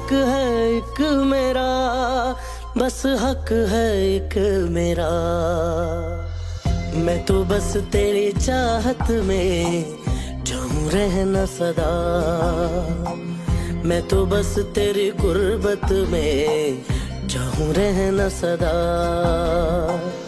हक है एक मेरा, बस हक है एक मेरा। मैं तो बस तेरी चाहत में चाहूं रहना सदा, मैं तो बस तेरी गुर्बत में चाहूं रहना सदा।